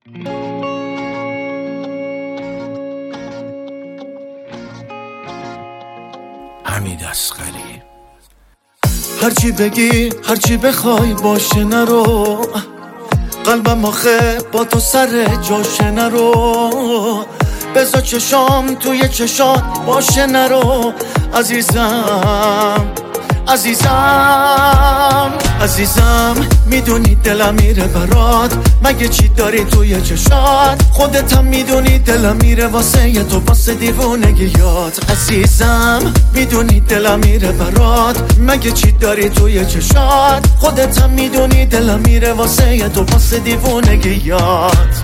حمید اصغری. هرچی بگی هرچی بخوای باشه نرو، قلبم آخه با تو سر جاشه نرو، بذار چشام توی چشات باشه نرو. عزیزم عزیزم عزیزم، میدونی دلم میره برات، مگه چی داری توی چشات؟ خودت هم میدونی دلم میره واسه تو، واسه دیوونگیات. عزیزم میدونی دلم میره برات، مگه چی داری توی چشات؟ خودت هم میدونی دلم میره واسه تو، واسه دیوونگیات.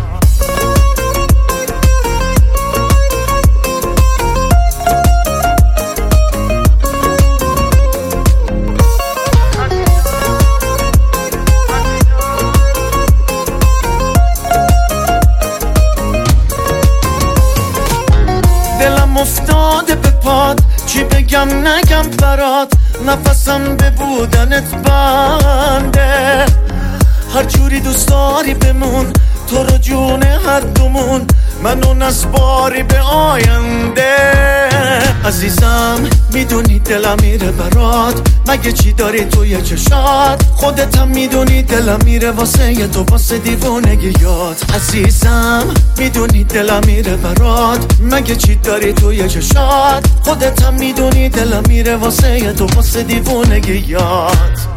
دلم افتاده به پاد، چی بگم نگم برات، نفسم به بودنت بنده. هر جوری دوست داری بمون، تو رو جون هر دومون، منو نسپاری به آینده. عزیزم میدونی دلم میره برات، مگه چی داری توی چشات؟ خودت هم میدونی دلم میره واسه تو، واسه دیوونگیات. عزیزم میدونی دلم میره برات، مگه چی داری توی چشات؟ خودت هم میدونی دلم میره واسه تو، واسه دیوونگیات.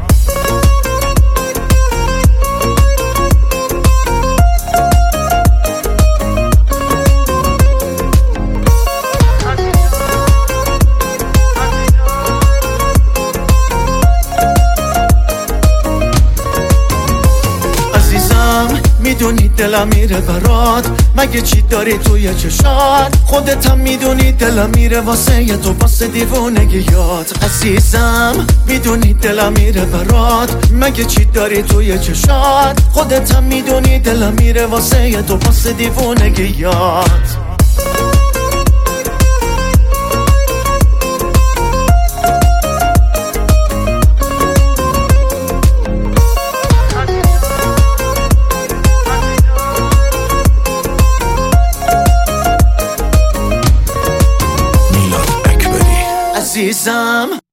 میدونی دلم میره برات، مگه چی داری توی چشات؟ خودت هم میدونی دلم میره واسه تو، واسه دیوونگیات. عزیزم میدونی دلم میره برات، مگه چی داری توی چشات؟ خودت هم میدونی دلم میره واسه تو، واسه دیوونگیات. عزیزم